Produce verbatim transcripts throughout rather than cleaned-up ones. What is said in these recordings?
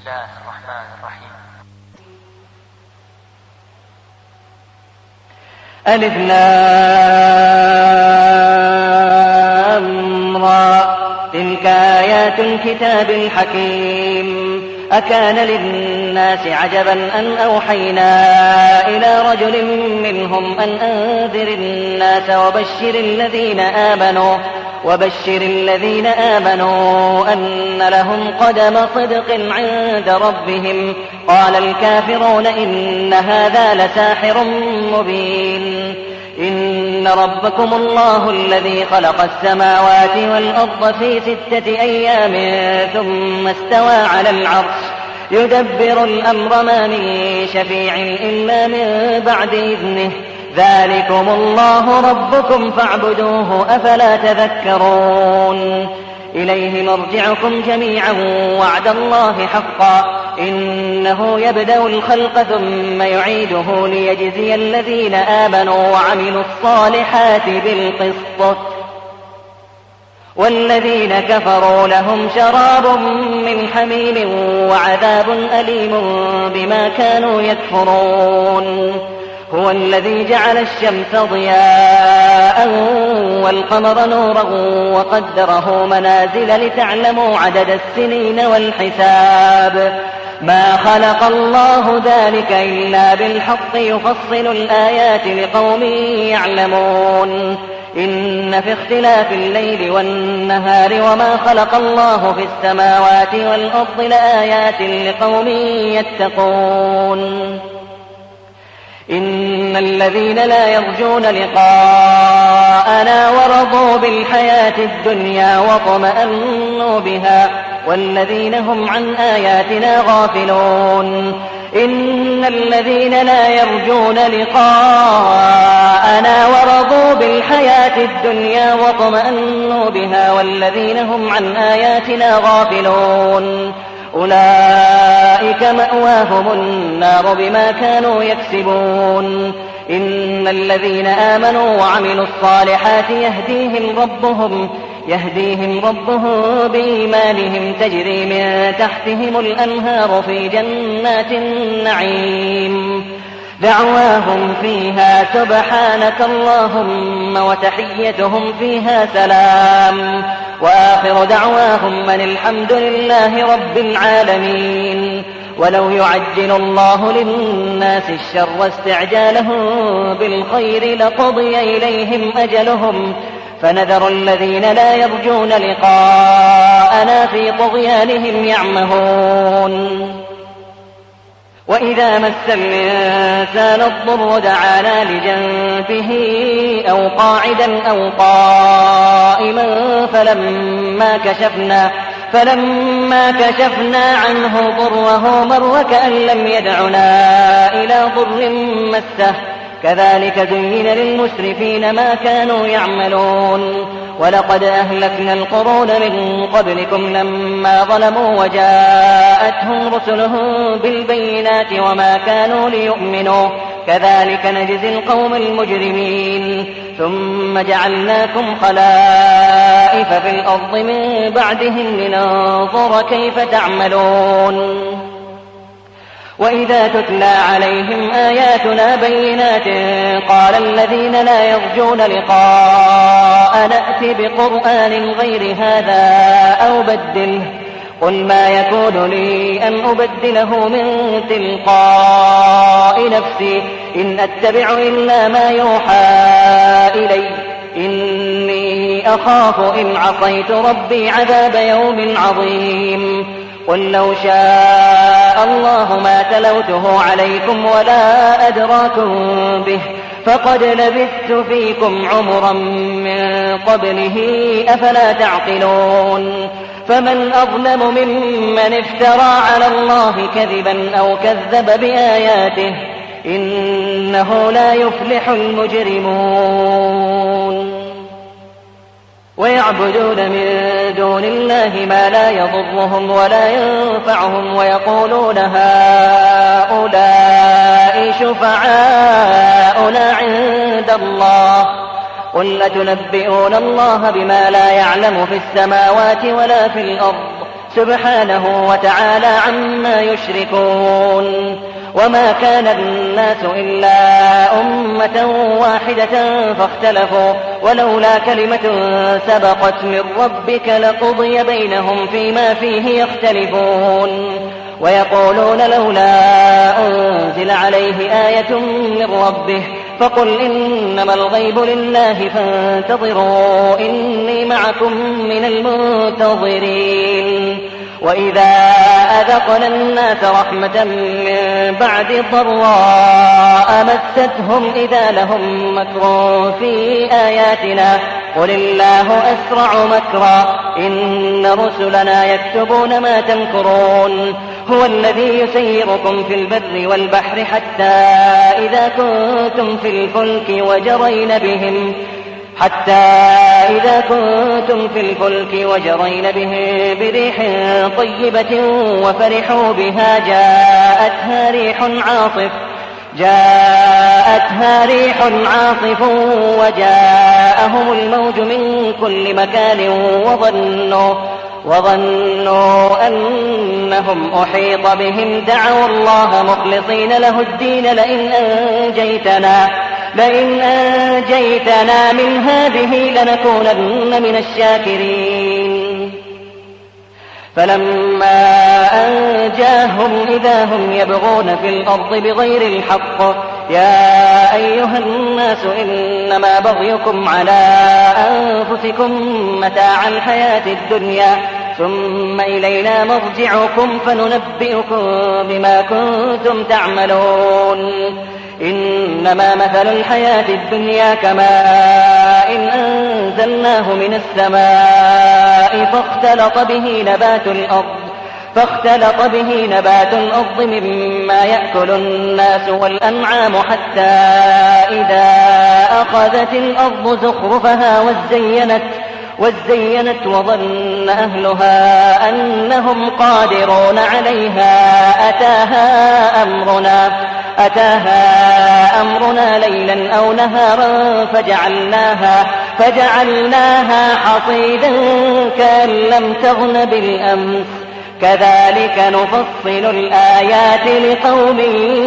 الله الرحمن الرحيم. ألف لام را تلك آيات الكتاب الحكيم. أكان للناس عجبا أن أوحينا إلى رجل منهم أن أنذر الناس وبشر الذين آمنوا وبشر الذين آمنوا أن لهم قدم صدق عند ربهم. قال الكافرون إن هذا لساحر مبين. إن ربكم الله الذي خلق السماوات والأرض في ستة أيام ثم استوى على العرش يدبر الأمر ما من شفيع إلا من بعد إذنه. ذلكم الله ربكم فاعبدوه أفلا تذكرون. إليه مرجعكم جميعا وعد الله حقا إنه يبدأ الخلق ثم يعيده ليجزي الذين آمنوا وعملوا الصالحات بالقسط والذين كفروا لهم شراب من حميم وعذاب أليم بما كانوا يكفرون. هو الذي جعل الشمس ضياء والقمر نورا وقدره منازل لتعلموا عدد السنين والحساب. ما خلق الله ذلك إلا بالحق يفصل الآيات لقوم يعلمون. إن في اختلاف الليل والنهار وما خلق الله في السماوات والأرض لآيات لقوم يتقون. إن الذين لا يرجون لقاءنا ورضوا بالحياة الدنيا واطمأنوا بها والذين هم عن آياتنا غافلون. إن الذين لا يرجون لقاءنا ورضوا بالحياة الدنيا واطمأنوا بها والذين هم عن آياتنا غافلون أولئك مأواهم النار بما كانوا يكسبون. إن الذين آمنوا وعملوا الصالحات يهديهم ربهم يهديهم ربهم بإيمانهم تجري من تحتهم الأنهار في جنات النعيم. دعواهم فيها سبحانك اللهم وتحيتهم فيها سلام وآخر دعواهم أن الحمد لله رب العالمين. ولو يعجل الله للناس الشر استعجالهم بالخير لقضي إليهم أجلهم فنذر الذين لا يرجون لقاءنا في طغيانهم يعمهون. وإذا مس الإنسان الضر دعانا لجنبه أو قاعدا أو قائما فلما كشفنا فلما كشفنا عنه ضره مر كأن لم يدعنا إلى ضر مسه. كذلك زين للمسرفين ما كانوا يعملون. ولقد أهلكنا القرون من قبلكم لما ظلموا وجاءتهم رسلهم بالبينات وما كانوا ليؤمنوا كذلك نجزي القوم المجرمين. ثم جعلناكم خلائف في الأرض من بعدهم لننظر كيف تعملون. وإذا تتلى عليهم آياتنا بينات قال الذين لا يرجون لقاء نأت بقرآن غير هذا أو بدله قل ما يكون لي أن أبدله من تلقاء نفسي إن أتبع إلا ما يوحى إلي إني أخاف إن عصيت ربي عذاب يوم عظيم. قل لو شاء الله ما تلوته عليكم ولا أدراكم به فقد لبثت فيكم عمرا من قبله أفلا تعقلون. فمن أظلم ممن افترى على الله كذبا أو كذب بآياته إنه لا يفلح المجرمون. ويعبدون من دون الله ما لا يضرهم ولا ينفعهم ويقولون هؤلاء شفعاؤنا عند الله قل أتنبئون الله بما لا يعلم في السماوات ولا في الأرض سبحانه وتعالى عما يشركون. وما كان الناس إلا أمة واحدة فاختلفوا ولولا كلمة سبقت من ربك لقضي بينهم فيما فيه يختلفون. ويقولون لولا أنزل عليه آية من ربه فقل إنما الغيب لله فانتظروا إني معكم من المنتظرين. وإذا أذقنا الناس رحمة من بعد ضراء مستهم إذا لهم مكر في آياتنا قل الله أسرع مكرا إن رسلنا يكتبون ما تمكرون. هو الذي يسيركم في البر والبحر حتى إذا كنتم في الفلك وجرين بهم حتى إذا كنتم في الفلك وجرين به بريح طيبة وفرحوا بها جاءتها ريح عاصف جاءتها ريح عاصف وجاءهم الموج من كل مكان وظنوا وظنوا أنهم أحيط بهم دعوا الله مخلصين له الدين لئن أنجيتنا لئن أنجيتنا من هذه لنكونن من الشاكرين. فلما أنجاهم إذا هم يبغون في الأرض بغير الحق يا أيها الناس إنما بغيكم على أنفسكم متاع الحياة الدنيا ثم إلينا مرجعكم فننبئكم بما كنتم تعملون. إنما مثل الحياة الدنيا كماء إن أنزلناه من السماء فاختلط به نبات الأرض فاختلط به نبات الأرض مما يأكل الناس والأنعام حتى إذا أخذت الأرض زخرفها وزينت وزينت وظن أهلها أنهم قادرون عليها أتاها أمرنا أتاها أمرنا ليلا أو نهارا فجعلناها فجعلناها حصيدا كأن لم تغن بالأمس كذلك نفصل الآيات لقوم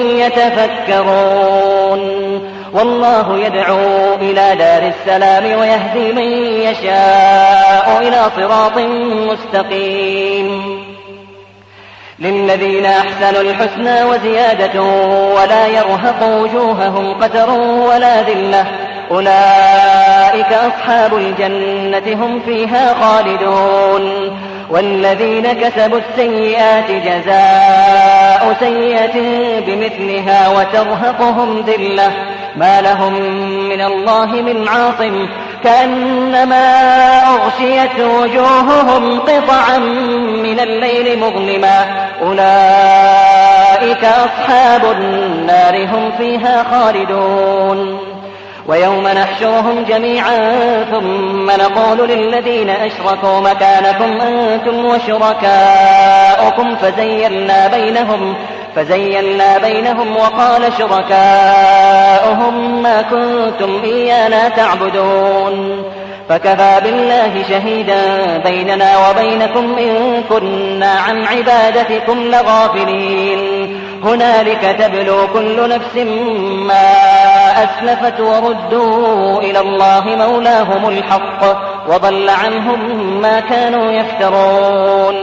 يتفكرون. والله يدعو إلى دار السلام ويهدي من يشاء إلى صراط مستقيم. للذين أحسنوا الحسنى وزيادة ولا يرهق وجوههم قتر ولا ذلة أولئك أصحاب الجنة هم فيها خالدون. والذين كسبوا السيئات جزاء سيئة بمثلها وترهقهم ذلة ما لهم من الله من عاصم كأنما أغشيت وجوههم قطعا من الليل مظلما أولئك أصحاب النار هم فيها خالدون. ويوم نحشرهم جميعا ثم نقول للذين أشركوا مكانكم أنتم وشركاؤكم فزيلنا بينهم فزيلنا بينهم وقال شركاؤهم ما كنتم إيانا تعبدون فكفى بالله شهيدا بيننا وبينكم إن كنا عن عبادتكم لغافلين. هنالك تبلو كل نفس ما أسلفت وردوا إلى الله مولاهم الحق وضل عنهم ما كانوا يفترون.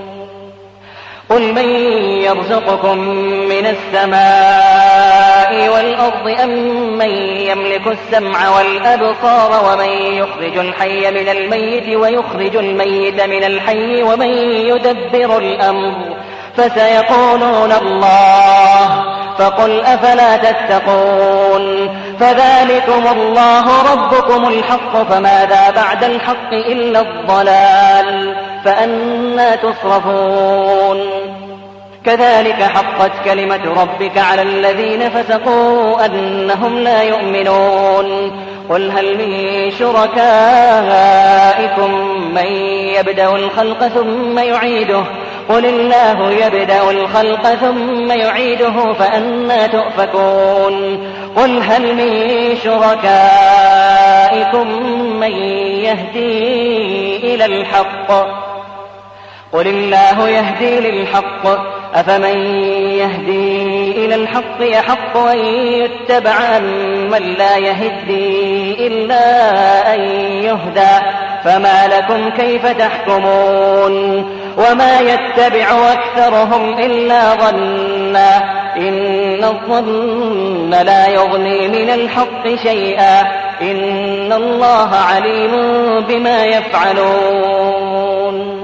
قل من يرزقكم من السماء والأرض أم من يملك السمع والأبصار ومن يخرج الحي من الميت ويخرج الميت من الحي ومن يدبر الأمر فسيقولون الله فقل أفلا تتقون. فذلكم الله ربكم الحق فماذا بعد الحق إلا الضلال فأنى تصرفون. كذلك حقت كلمة ربك على الذين فسقوا أنهم لا يؤمنون. قل هل من شركائكم من يبدأ الخلق ثم يعيده قل الله يبدأ الخلق ثم يعيده فأنى تؤفكون. قل هل من شركائكم من يهدي إلى الحق قل الله يهدي للحق أفمن يهدي إلى الحق يحق أن يتبع أمن لا يهدي إلا أن يهدى فما لكم كيف تحكمون وما يتبع أكثرهم إلا ظنا إن الظن لا يغني من الحق شيئا إن الله عليم بما يفعلون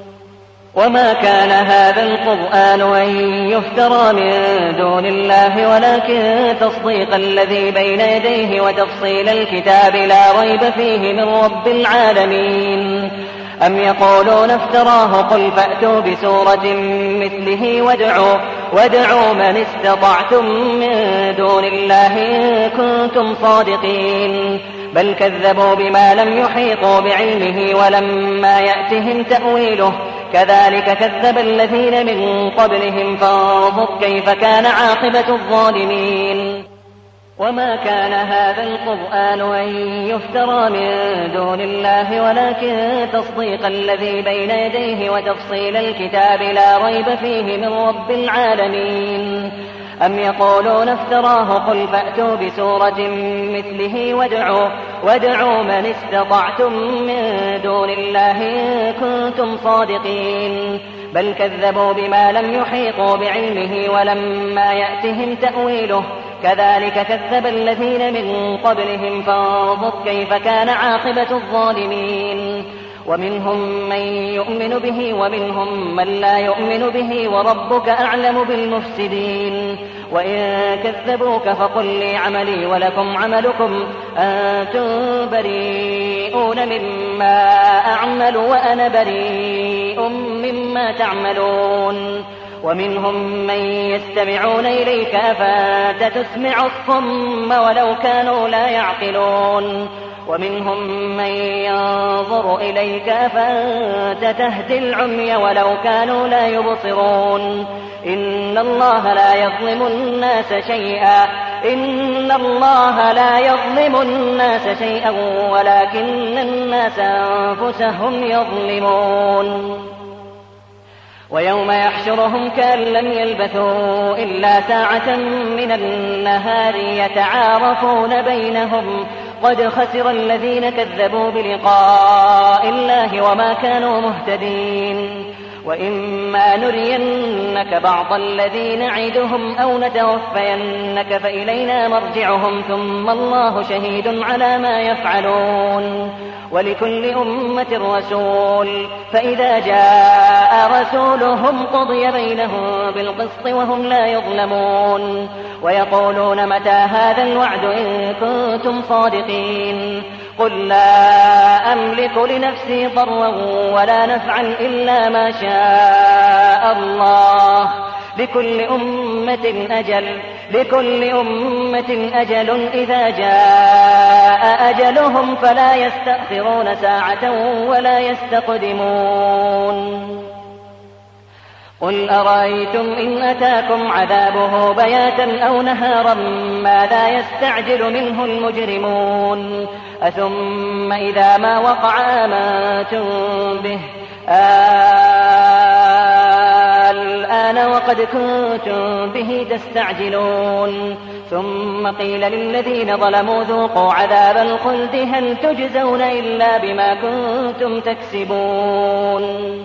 وما كان هذا القرآن أن يفترى من دون الله ولكن تصديق الذي بين يديه وتفصيل الكتاب لا ريب فيه من رب العالمين أم يقولون افتراه قل فأتوا بسورة مثله وادعوا, وادعوا من استطعتم من دون الله إن كنتم صادقين بل كذبوا بما لم يحيطوا بعلمه ولما يأتهم تأويله كذلك كذب الذين من قبلهم فانظر كيف كان عاقبة الظالمين وما كان هذا القرآن أن يفترى من دون الله ولكن تصديق الذي بين يديه وتفصيل الكتاب لا ريب فيه من رب العالمين أم يقولون افتراه قل فأتوا بسورة مثله وادعوا, وادعوا من استطعتم من دون الله إن كنتم صادقين بل كذبوا بما لم يحيطوا بعلمه ولما يأتهم تأويله كذلك كذب الذين من قبلهم فانظر كيف كان عاقبة الظالمين ومنهم من يؤمن به ومنهم من لا يؤمن به وربك أعلم بالمفسدين وإن كذبوك فقل لي عملي ولكم عملكم أنتم بريئون مما أعمل وأنا بريء مما تعملون ومنهم من يستمعون إليك أفأنت تسمع الصم ولو كانوا لا يعقلون ومنهم من ينظر إليك أفأنت تهدي العمي ولو كانوا لا يبصرون إن الله لا يظلم الناس شيئا إن الله لا يظلم الناس شيئا ولكن الناس أنفسهم يظلمون ويوم يحشرهم كأن لم يلبثوا إلا ساعة من النهار يتعارفون بينهم قد خسر الذين كذبوا بلقاء الله وما كانوا مهتدين وإما نرينك بعض الذي نعدهم أو نتوفينك فإلينا مرجعهم ثم الله شهيد على ما يفعلون ولكل أمة رسول فإذا جاء رسولهم قضي بينهم بالقسط وهم لا يظلمون ويقولون متى هذا الوعد إن كنتم صادقين قل لا أملك لنفسي ضرا ولا نفعا إلا ما شاء الله لكل أمة أجل لكل أمة أجل إذا جاء أجلهم فلا يستأخرون ساعة ولا يستقدمون قل أرأيتم إن أتاكم عذابه بياتا أو نهارا ماذا يستعجل منه المجرمون أثم إذا ما وقع آمنتم به الآن وقد كنتم به تستعجلون ثم قيل للذين ظلموا ذوقوا عذاب الخلد هل تجزون إلا بما كنتم تكسبون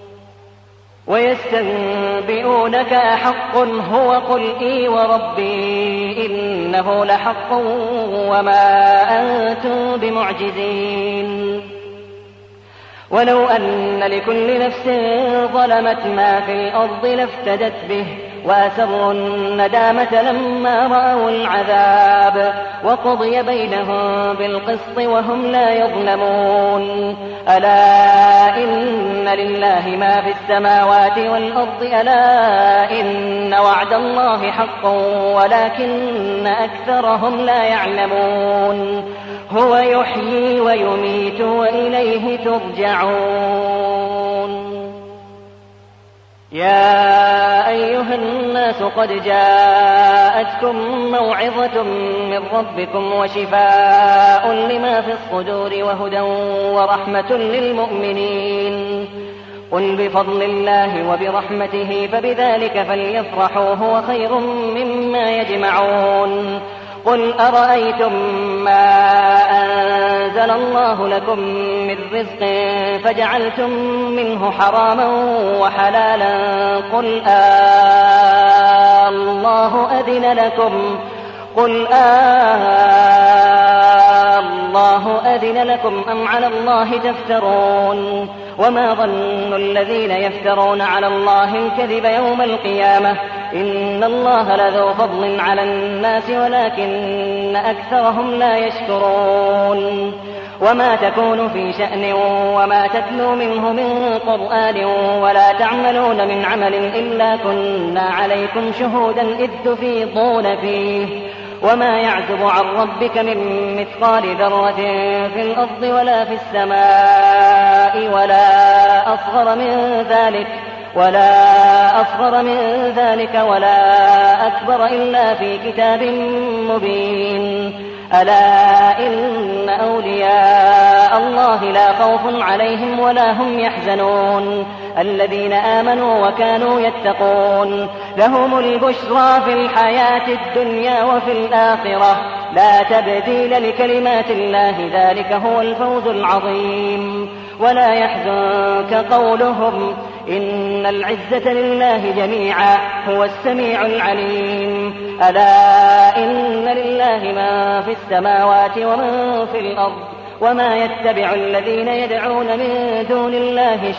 ويستنبئونك أحق هو قل إي وربي إنه لحق وما أنتم بمعجزين ولو أن لكل نفس ظلمت ما في الأرض لافتدت به وأسروا الندامة لما رأوا العذاب وقضي بينهم بالقسط وهم لا يظلمون ألا إن لله ما في السماوات والأرض ألا إن وعد الله حق ولكن أكثرهم لا يعلمون هو يحيي ويميت وإليه ترجعون يا أيها الناس قد جاءتكم موعظة من ربكم وشفاء لما في الصدور وهدى ورحمة للمؤمنين قل بفضل الله وبرحمته فبذلك فليفرحوا هو خير مما يجمعون قل أرأيتم ما أنزل الله لكم من رزق فجعلتم منه حراما وحلالا قل آه الله أذن لكم قل آه الله أذن لكم أم على الله تفترون وما ظن الذين يفترون على الله الكذب يوم القيامة إن الله لذو فضل على الناس ولكن أكثرهم لا يشكرون وما تكون في شأن وما تتلو منه من قرآن ولا تعملون من عمل إلا كنا عليكم شهودا إذ تفيضون فيه وما يعزب عن ربك من مثقال ذرة في الأرض ولا في السماء ولا أصغر من ذلك ولا أصغر من ذلك ولا أكبر إلا في كتاب مبين ألا إن أولياء الله لا خوف عليهم ولا هم يحزنون الذين آمنوا وكانوا يتقون لهم البشرى في الحياة الدنيا وفي الآخرة لا تبديل لكلمات الله ذلك هو الفوز العظيم ولا يحزنك قولهم إن العزة لله جميعا هو السميع العليم ألا إن لله من في السماوات ومن في الأرض وما يتبع الذين يدعون من دون الله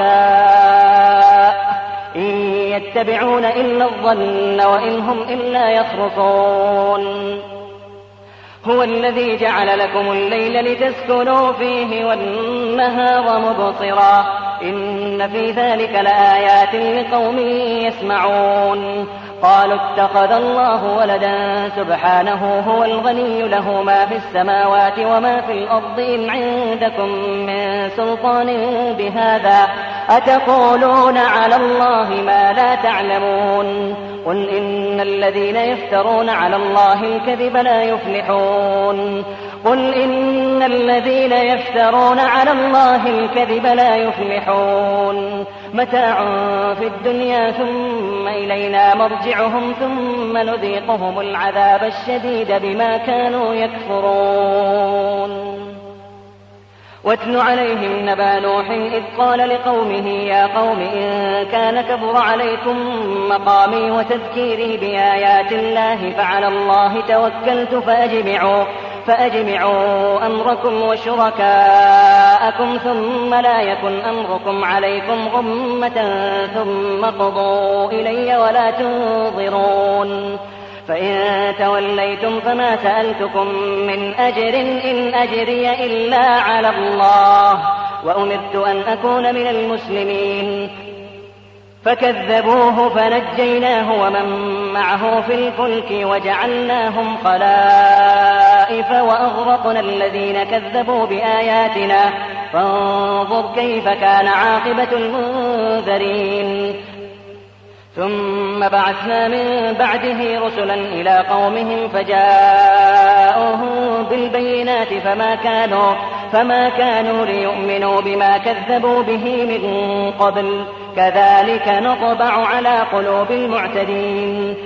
شركاء إن يتبعون إلا الظن وإن هم إلا يخرصون هو الذي جعل لكم الليل لتسكنوا فيه والنهار مبصرا إن في ذلك لآيات لقوم يسمعون قالوا اتخذ الله ولدا سبحانه هو الغني له ما في السماوات وما في الأرض إن عندكم من سلطان بهذا أتقولون على الله ما لا تعلمون قل إن الذين يفترون على الله الكذب لا يفلحون قل إن الذين يفترون على الله الكذب لا يفلحون متاع في الدنيا ثم إلينا مرجعهم ثم نذيقهم العذاب الشديد بما كانوا يكفرون واتل عليهم نبأ نوح إذ قال لقومه يا قوم إن كان كبر عليكم مقامي وتذكيري بآيات الله فعلى الله توكلت فأجمعوا فأجمعوا أمركم وشركاءكم ثم لا يكن أمركم عليكم غمة ثم قضوا إلي ولا تنظرون فإن توليتم فما سألتكم من أجر إن أجري إلا على الله وأمرت أن أكون من المسلمين فكذبوه فنجيناه ومن معه في الفلك وجعلناهم خلائف وأغرقنا الذين كذبوا بآياتنا فانظر كيف كان عاقبة المنذرين ثم بعثنا من بعده رسلا إلى قومهم فجاءوهم بالبينات فما كانوا فما كانوا ليؤمنوا بما كذبوا به من قبل كذلك نطبع على قلوب المعتدين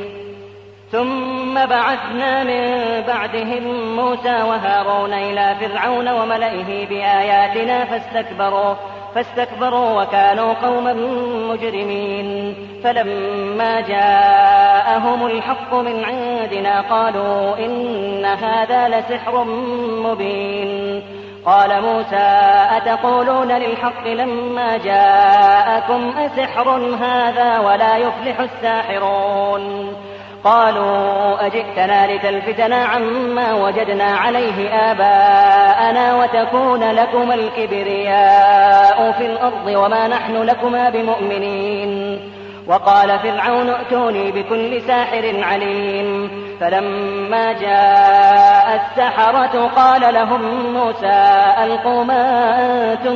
ثم بعثنا من بعدهم موسى وهارون إلى فرعون وملئه بآياتنا فاستكبروا فاستكبروا وكانوا قوما مجرمين فلما جاءهم الحق من عندنا قالوا إن هذا لسحر مبين قال موسى أتقولون للحق لما جاءكم أسحر هذا ولا يفلح الساحرون قالوا أجئتنا لتلفتنا عما وجدنا عليه آباءنا وتكون لكما الكبرياء في الأرض وما نحن لكما بمؤمنين وقال فرعون ائتوني بكل ساحر عليم فلما جاء السحرة قال لهم موسى ألقوا ما أنتم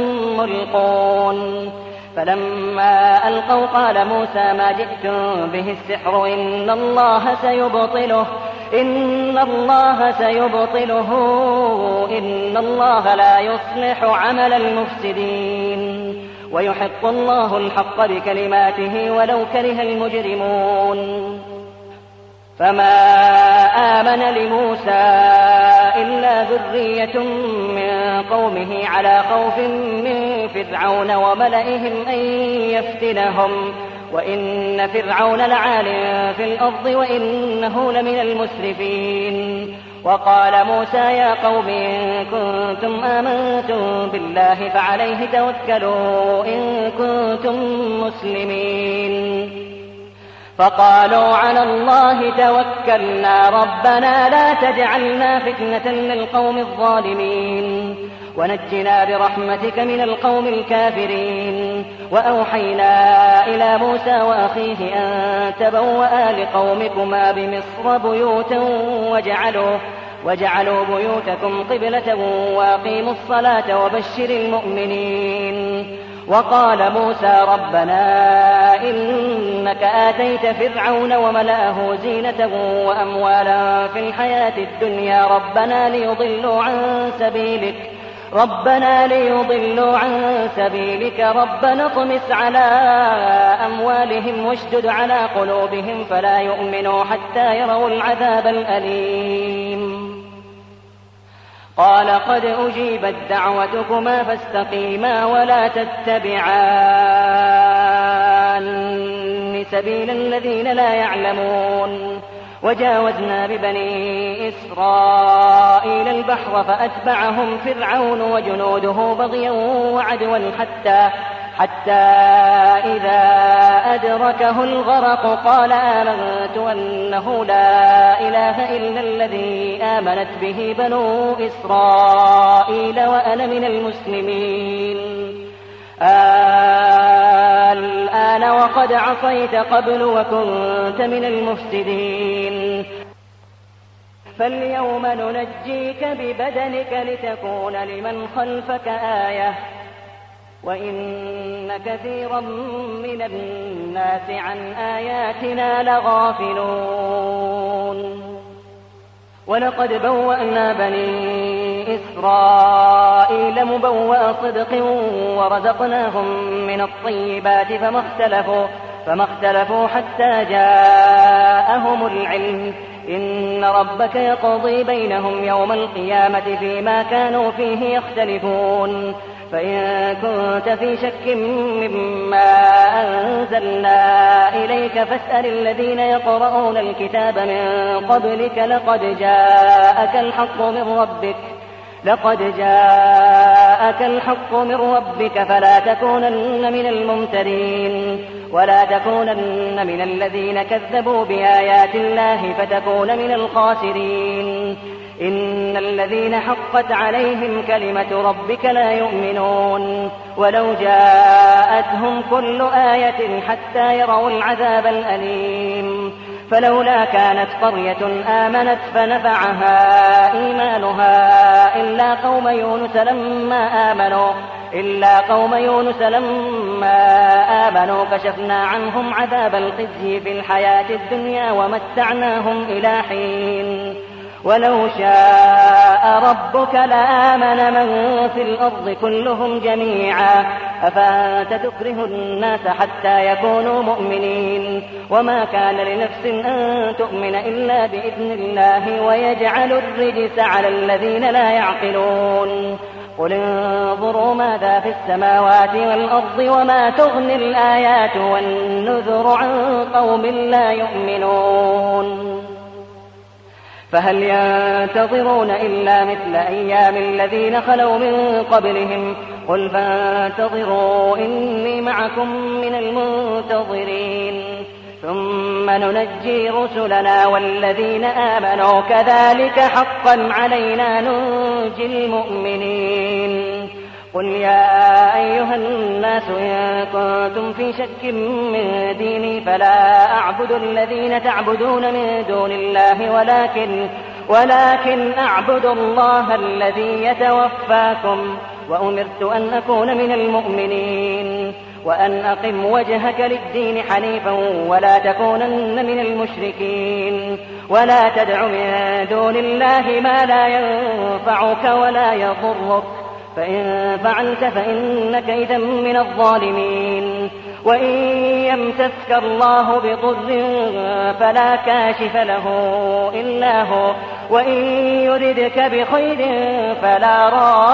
ملقون فلما ألقوا قال موسى ما جئتم به السحر إن الله سيبطله إن الله سيبطله إن الله لا يصلح عمل المفسدين ويحق الله الحق بكلماته ولو كره المجرمون. فما آمن لموسى إلا ذرية من قومه على خوف من فرعون وملئهم أن يفتنهم وإن فرعون لعال في الأرض وإنه لمن المسرفين. وقال موسى يا قوم إن كنتم آمنتم بالله فعليه توكلوا إن كنتم مسلمين. فقالوا على الله توكلنا ربنا لا تجعلنا فتنة للقوم الظالمين ونجنا برحمتك من القوم الكافرين. وأوحينا إلى موسى وأخيه أن تبوأ لقومكما بمصر بيوتا وجعلوا, وجعلوا بيوتكم قبلة وأقيموا الصلاة وبشر المؤمنين. وقال موسى ربنا إنك آتيت فرعون وملأه زينة وأموالا في الحياة الدنيا ربنا ليضلوا عن سبيلك ربنا ليضلوا عن سبيلك ربنا اطمس على أموالهم واشدد على قلوبهم فلا يؤمنوا حتى يروا العذاب الأليم. قال قد أجيبت دعوتكما فاستقيما ولا تتبعان سبيل الذين لا يعلمون. وجاوزنا ببني إسرائيل البحر فأتبعهم فرعون وجنوده بغيا وعدوا حتى, حتى إذا أدركه الغرق قال آمنت أنه لا إله إلا الذي آمنت به بنو إسرائيل وأنا من المسلمين. الآن وقد عصيت قبل وكنت من المفسدين فاليوم ننجيك ببدنك لتكون لمن خلفك آية وإن كثيرا من الناس عن آياتنا لغافلون. ولقد بوأنا بني إسرائيل مبوأ صدق ورزقناهم من الطيبات فما اختلفوا, فما اختلفوا حتى جاءهم العلم إن ربك يقضي بينهم يوم القيامة فيما كانوا فيه يختلفون. فإن كنت في شك مما أنزلنا إليك فاسأل الذين يقرؤون الكتاب من قبلك لقد جاءك الحق من ربك لقد جاءك الحق من ربك فلا تكونن من الممترين ولا تكونن من الذين كذبوا بآيات الله فتكون من الخاسرين. إن الذين حقت عليهم كلمة ربك لا يؤمنون ولو جاءتهم كل آية حتى يروا العذاب الأليم. فلولا كانت قرية آمنت فنفعها إيمانها إلا قوم يونس لما آمنوا إلا قوم يونس لما آمنوا كشفنا عنهم عذاب الخزي في الحياة الدنيا ومتعناهم إلى حين. ولو شاء ربك لآمن من في الأرض كلهم جميعا أفأنت تكره الناس حتى يكونوا مؤمنين وما كان لنفس أن تؤمن إلا بإذن الله ويجعل الرجس على الذين لا يعقلون. قل انظروا ماذا في السماوات والأرض وما تغني الآيات والنذر عن قوم لا يؤمنون. فهل ينتظرون إلا مثل أيام الذين خلوا من قبلهم قل فانتظروا إني معكم من المنتظرين ثم ننجي رسلنا والذين آمنوا كذلك حقا علينا ننجي المؤمنين. قل يا أيها الناس إن كنتم في شك من ديني فلا أعبد الذين تعبدون من دون الله ولكن, ولكن أعبد الله الذي يتوفاكم وأمرت أن أكون من المؤمنين وأن أقم وجهك للدين حنيفا ولا تكونن من المشركين ولا تدع من دون الله ما لا ينفعك ولا يضرك فإن فعلت فإنك إذا من الظالمين. وإن يمسسك الله بضر فلا كاشف له إلا هو، وإن يردك بخير فلا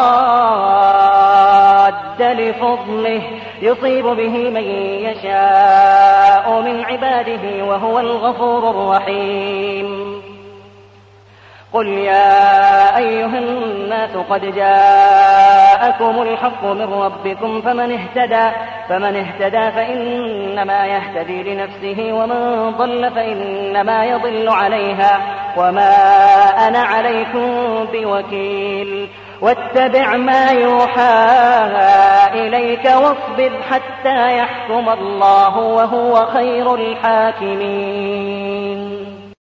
راد لفضله يصيب به من يشاء من عباده وهو الغفور الرحيم. قل يا أيها الناس قد جاءكم الحق من ربكم فمن اهتدى, فمن اهتدى فإنما يهتدي لنفسه ومن ضل فإنما يضل عليها وما أنا عليكم بوكيل. واتبع ما يوحى إليك واصبر حتى يحكم الله وهو خير الحاكمين.